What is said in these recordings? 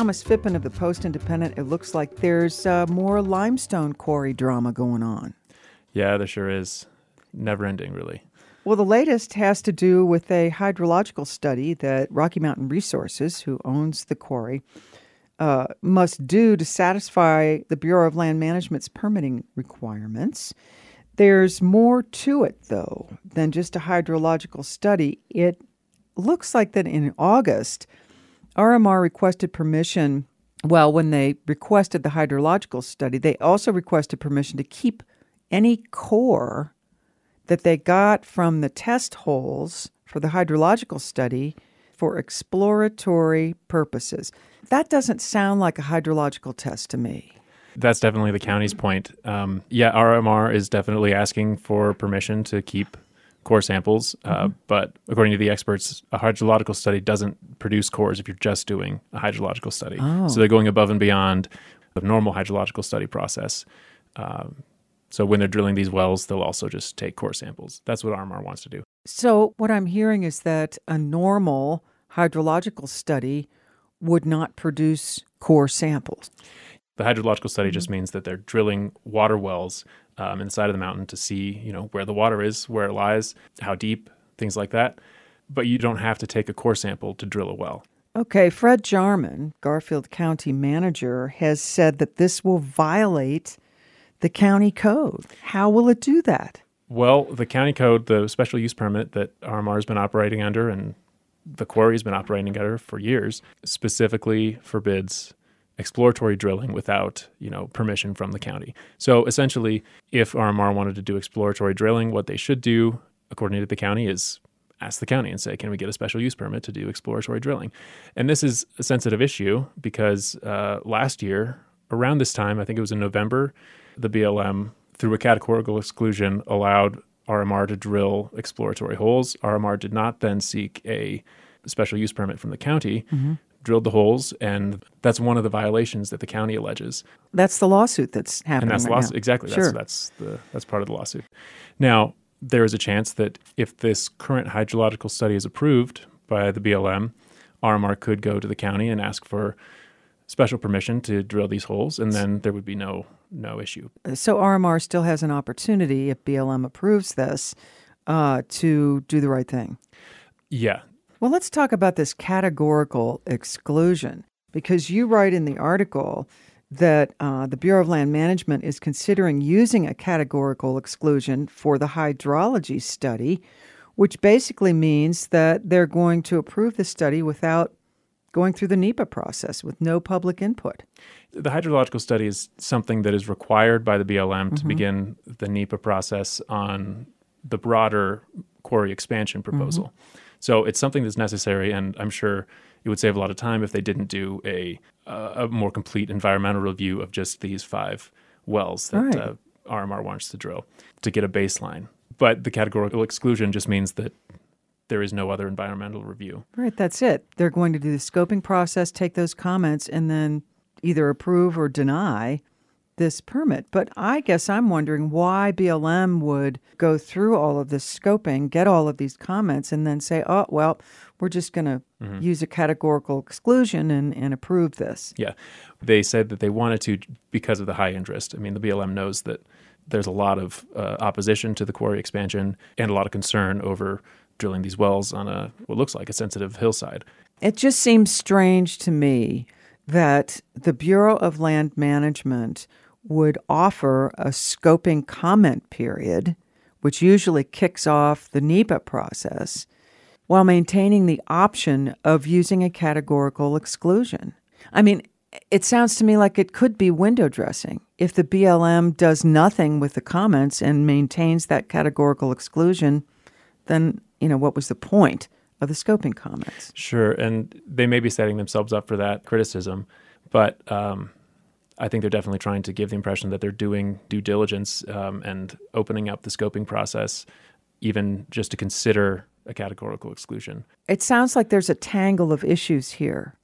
Thomas Phippen of the Post-Independent, it looks like there's more limestone quarry drama going on. Yeah, there sure is. Never ending, really. Well, the latest has to do with a hydrological study that Rocky Mountain Resources, who owns the quarry, must do to satisfy the Bureau of Land Management's permitting requirements. There's more to it, though, than just a hydrological study. It looks like that in August, RMR requested permission. Well, when they requested the hydrological study, they also requested permission to keep any core that they got from the test holes for the hydrological study for exploratory purposes. That doesn't sound like a hydrological test to me. That's definitely the county's point. RMR is definitely asking for permission to keep core samples, but according to the experts, a hydrological study doesn't produce cores if you're just doing a hydrological study. Oh. So they're going above and beyond the normal hydrological study process. So when they're drilling these wells, they'll also just take core samples. That's what RMR wants to do. So what I'm hearing is that a normal hydrological study would not produce core samples. The hydrological study just means that they're drilling water wells inside of the mountain to see, where the water is, where it lies, how deep, things like that. But you don't have to take a core sample to drill a well. Okay, Fred Jarman, Garfield County manager, has said that this will violate the county code. How will it do that? Well, the county code, the special use permit that RMR has been operating under and the quarry has been operating under for years, specifically forbids exploratory drilling without, permission from the county. So essentially, if RMR wanted to do exploratory drilling, what they should do, according to the county, is ask the county and say, can we get a special use permit to do exploratory drilling? And this is a sensitive issue because last year, around this time, I think it was in November, the BLM, through a categorical exclusion, allowed RMR to drill exploratory holes. RMR did not then seek a special use permit from the county, drilled the holes, and that's one of the violations that the county alleges. That's the lawsuit that's happening And that's right now. Exactly. Sure. That's part of the lawsuit. Now, there is a chance that if this current hydrological study is approved by the BLM, RMR could go to the county and ask for special permission to drill these holes, and then there would be no issue. So RMR still has an opportunity, if BLM approves this, to do the right thing. Yeah. Well, let's talk about this categorical exclusion, because you write in the article that the Bureau of Land Management is considering using a categorical exclusion for the hydrology study, which basically means that they're going to approve the study without going through the NEPA process with no public input. The hydrological study is something that is required by the BLM to begin the NEPA process on the broader quarry expansion proposal. So it's something that's necessary, and I'm sure it would save a lot of time if they didn't do a more complete environmental review of just these 5 wells that RMR wants to drill to get a baseline. But the categorical exclusion just means that there is no other environmental review. Right, that's it. They're going to do the scoping process, take those comments, and then either approve or deny this permit. But I guess I'm wondering why BLM would go through all of this scoping, get all of these comments, and then say, oh, well, we're just going to use a categorical exclusion and approve this. Yeah. They said that they wanted to because of the high interest. I mean, the BLM knows that there's a lot of opposition to the quarry expansion and a lot of concern over drilling these wells on what looks like a sensitive hillside. It just seems strange to me that the Bureau of Land Management would offer a scoping comment period, which usually kicks off the NEPA process, while maintaining the option of using a categorical exclusion. I mean, it sounds to me like it could be window dressing. If the BLM does nothing with the comments and maintains that categorical exclusion, then, what was the point of the scoping comments? Sure, and they may be setting themselves up for that criticism, but I think they're definitely trying to give the impression that they're doing due diligence and opening up the scoping process, even just to consider a categorical exclusion. It sounds like there's a tangle of issues here.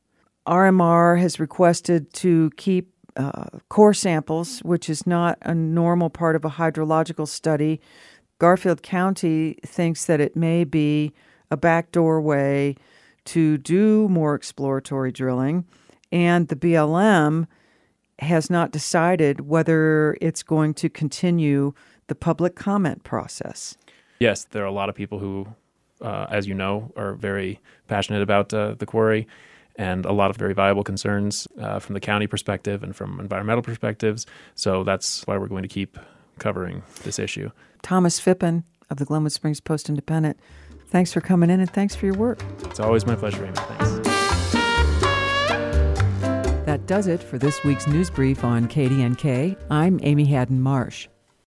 RMR has requested to keep core samples, which is not a normal part of a hydrological study. Garfield County thinks that it may be a backdoor way to do more exploratory drilling. and the BLM has not decided whether it's going to continue the public comment process. Yes, there are a lot of people who, as you know, are very passionate about the quarry, and a lot of very viable concerns from the county perspective and from environmental perspectives. So that's why we're going to keep covering this issue. Thomas Phippen of the Glenwood Springs Post-Independent, thanks for coming in and thanks for your work. It's always my pleasure, Amy. Thanks. That does it for this week's news brief on KDNK. I'm Amy Haddon Marsh.